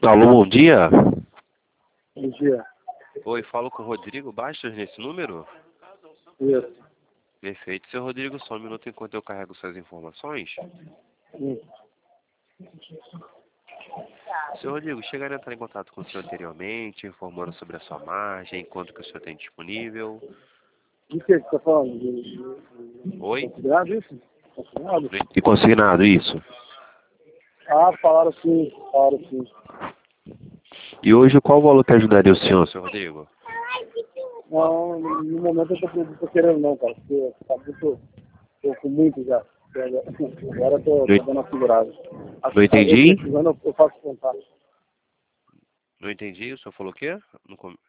Alô, bom dia. Bom dia. Oi, falo com o Rodrigo Bastos nesse número? Isso. Perfeito. Seu Rodrigo, só um minuto enquanto eu carrego suas informações. Seu Rodrigo, chegaram a entrar em contato com o senhor anteriormente, informando sobre a sua margem, quanto que o senhor tem disponível. De que você está falando? Oi? Considerado isso? Considerado? E consignado, isso. Ah, falaram sim, falaram sim. E hoje, qual o valor que ajudaria o senhor, seu Rodrigo? Não, no momento eu tô querendo não, cara, porque tá muito, tô com muito já. Agora eu tô dando uma segurada. Não Eu entendi? precisando, eu faço contato. Não entendi, o senhor falou o quê?